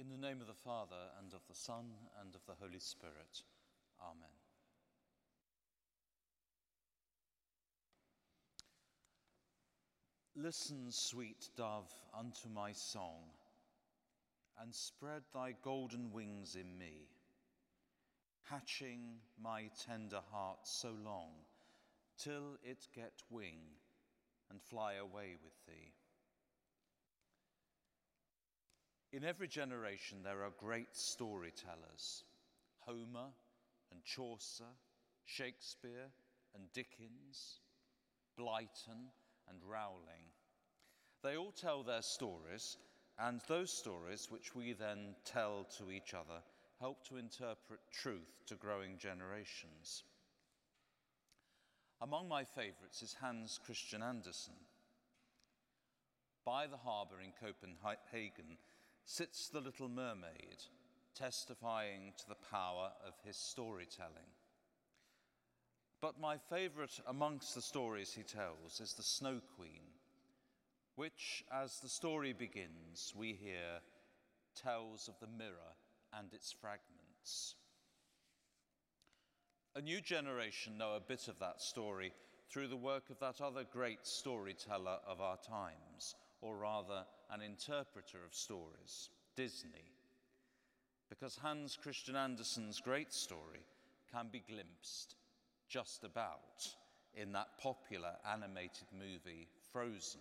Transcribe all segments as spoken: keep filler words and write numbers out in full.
In the name of the Father, and of the Son, and of the Holy Spirit. Amen. Listen, sweet dove, unto my song, and spread thy golden wings in me, hatching my tender heart so long, till it get wing and fly away with thee. In every generation there are great storytellers, Homer and Chaucer, Shakespeare and Dickens, Blyton and Rowling. They all tell their stories, and those stories which we then tell to each other help to interpret truth to growing generations. Among my favourites is Hans Christian Andersen. By the harbour in Copenhagen sits the Little Mermaid, testifying to the power of his storytelling. But my favourite amongst the stories he tells is the Snow Queen, which, as the story begins, we hear tells of the mirror and its fragments. A new generation know a bit of that story through the work of that other great storyteller of our times, or rather an interpreter of stories, Disney, because Hans Christian Andersen's great story can be glimpsed just about in that popular animated movie, Frozen.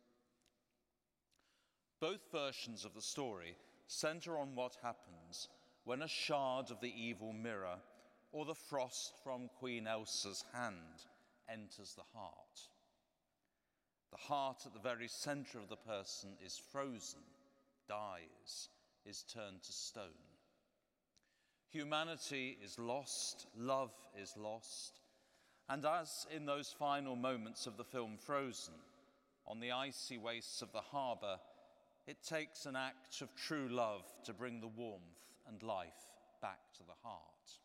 Both versions of the story center on what happens when a shard of the evil mirror or the frost from Queen Elsa's hand enters the heart. The heart at the very center of the person is frozen, dies, is turned to stone. Humanity is lost, love is lost, and as in those final moments of the film Frozen, on the icy wastes of the harbour, it takes an act of true love to bring the warmth and life back to the heart.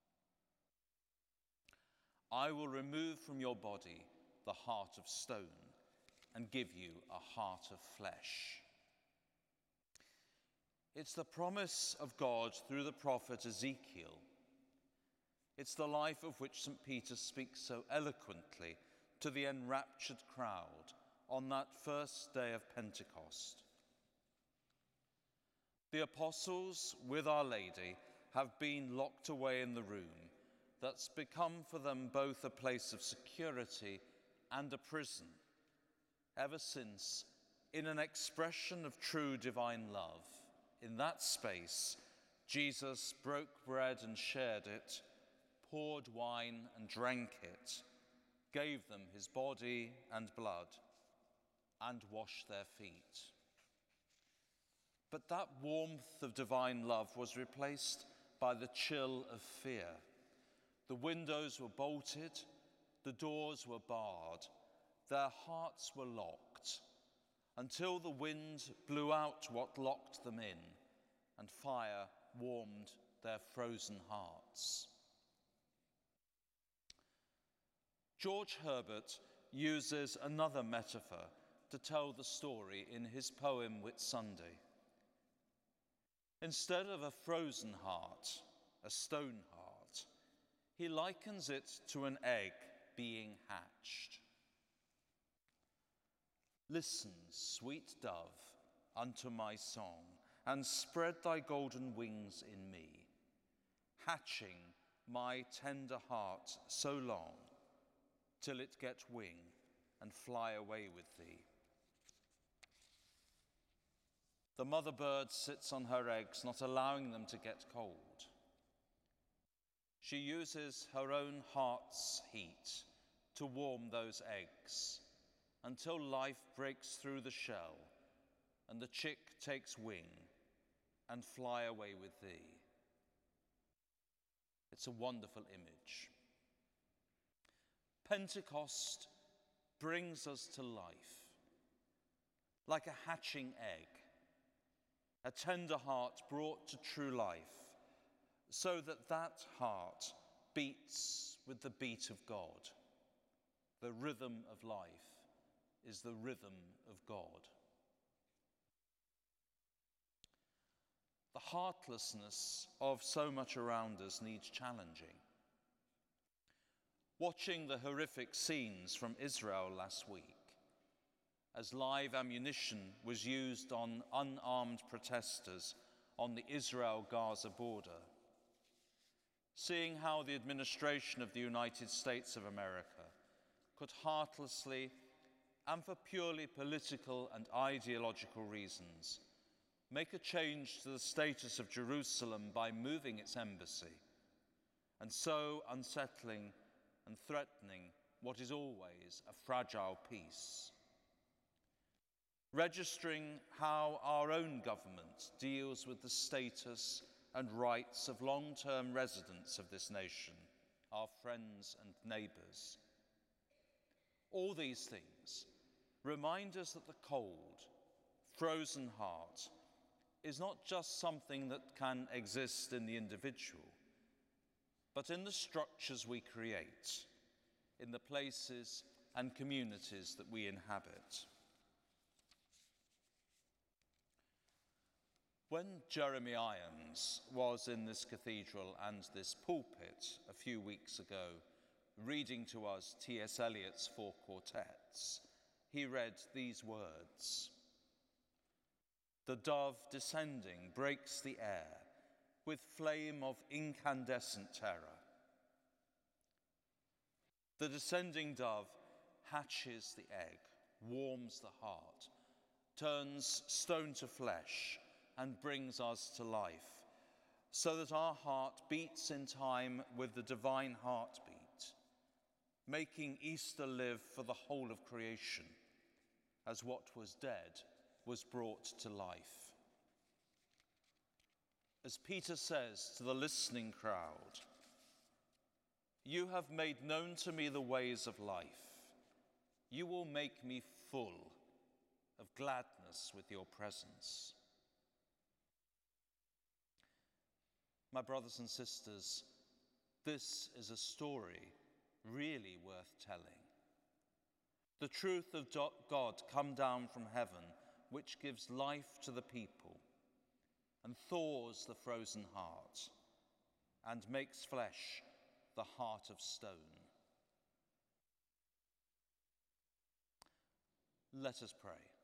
I will remove from your body the heart of stone and give you a heart of flesh. It's the promise of God through the prophet Ezekiel. It's the life of which Saint Peter speaks so eloquently to the enraptured crowd on that first day of Pentecost. The apostles, with Our Lady, have been locked away in the room that's become for them both a place of security and a prison, ever since, in an expression of true divine love, in that space, Jesus broke bread and shared it, poured wine and drank it, gave them his body and blood, and washed their feet. But that warmth of divine love was replaced by the chill of fear. The windows were bolted, the doors were barred, their hearts were locked, until the wind blew out what locked them in, and fire warmed their frozen hearts. George Herbert uses another metaphor to tell the story in his poem Whitsunday. Instead of a frozen heart, a stone heart, he likens it to an egg being hatched. Listen, sweet dove, unto my song, and spread thy golden wings in me, hatching my tender heart so long, till it get wing and fly away with thee. The mother bird sits on her eggs, not allowing them to get cold. She uses her own heart's heat to warm those eggs until life breaks through the shell and the chick takes wing and fly away with thee. It's a wonderful image. Pentecost brings us to life like a hatching egg, a tender heart brought to true life, so that that heart beats with the beat of God. The rhythm of life is the rhythm of God. The heartlessness of so much around us needs challenging. Watching the horrific scenes from Israel last week, as live ammunition was used on unarmed protesters on the Israel-Gaza border, seeing how the administration of the United States of America could heartlessly and for purely political and ideological reasons make a change to the status of Jerusalem by moving its embassy, and so unsettling and threatening what is always a fragile peace. Registering how our own government deals with the status and rights of long-term residents of this nation, our friends and neighbours. All these things remind us that the cold, frozen heart is not just something that can exist in the individual, but in the structures we create, in the places and communities that we inhabit. When Jeremy Irons was in this cathedral and this pulpit a few weeks ago, reading to us T S Eliot's Four Quartets, he read these words: "The dove descending breaks the air with flame of incandescent terror. The descending dove hatches the egg, warms the heart, turns stone to flesh, and brings us to life, so that our heart beats in time with the divine heartbeat, making Easter live for the whole of creation, as what was dead was brought to life." As Peter says to the listening crowd, "You have made known to me the ways of life. You will make me full of gladness with your presence." My brothers and sisters, this is a story really worth telling. The truth of God come down from heaven, which gives life to the people and thaws the frozen heart and makes flesh the heart of stone. Let us pray.